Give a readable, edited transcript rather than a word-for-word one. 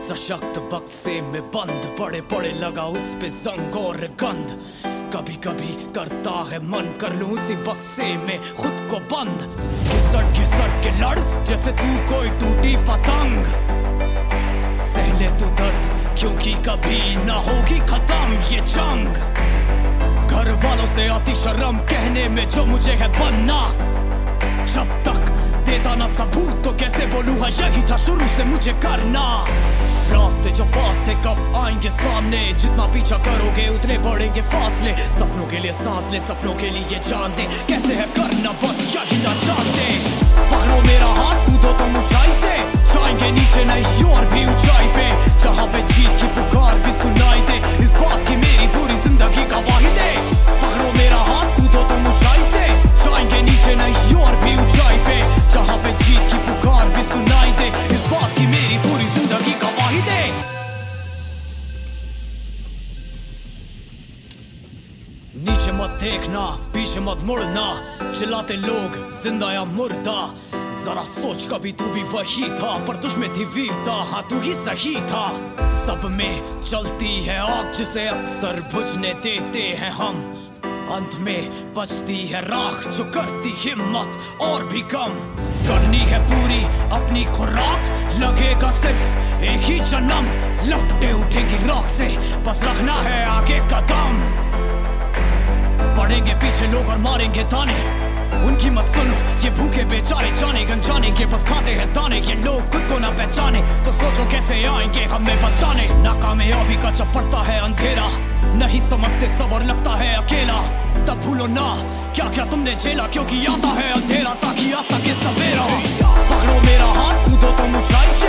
सशक्त बक्से में बंद, बड़े बड़े लगा उस पे जंग और गंध। कभी कभी करता है मन कर लूं उसी बक्से में खुद को बंद। घिसट के लड़ जैसे तू कोई टूटी पतंग। सहले तू दर्द क्योंकि कभी ना होगी खत्म ये जंग। घर वालों से आती शर्म कहने में जो मुझे है बनना। जब तक देता ना सबूत तो कैसे बोलूं हाँ यही था शुरू से मुझे करना। रास्ते जो पास थे कब आएंगे सामने, जितना पीछा करोगे उतने बढ़ेंगे फासले। सपनों के लिए सांस ले, सपनों के लिए जान दे, कैसे है करना बस यही ना जानते। पकड़ो मेरा हाथ कूदो तुम ऊंचाई से, जाएंगे नीचे नहीं और भी ऊंचाई पे। जहाँ पे जीत की पुकार भी सुनाई दे, इस बात की मेरी पूरी जिंदगी गवाही दे। पकड़ो मेरा हाथ कूदो तुम ऊंचाई से, जाएंगे नीचे नहीं और भी ऊंचाई पे। जहाँ पे जीत की पुकार भी सुनाई दे, इस बात की मेरी पूरी जिंदगी गवाही दे। नीचे मत देखना, पीछे मत मुड़ना, चिल्लाते लोग जिंदा या मुर्दा। जरा सोच कभी तू भी वही था, पर तुझ में थी वीरता, हाँ तू ही सही था। सब में चलती है आग जिसे अक्सर बुझने देते हैं हम। अंत में बचती है राख जो करती हिम्मत और भी कम। करनी है पूरी अपनी खुराक, लगेगा सिर्फ एक ही जन्म। लपटे उठेंगी राख से, बस रखना है आगे कदम। बढ़ेंगे पीछे लोग और मारेंगे ताने, उनकी मत सुनो ये भूखे बेचारे। जाने गंजाने के बस खाते हैं दाने, ये लोग खुद को ना पहचाने तो सोचो कैसे आएंगे हमें बचाने। नाकामयाबी का जब पड़ता है अंधेरा, नहीं समझते सब और लगता है अकेला। तब भूलो ना क्या क्या तुमने झेला, क्योंकि आता है अंधेरा ताकि आ सके सवेरा। पकड़ो मेरा हाथ कूदो तुम ऊंचाई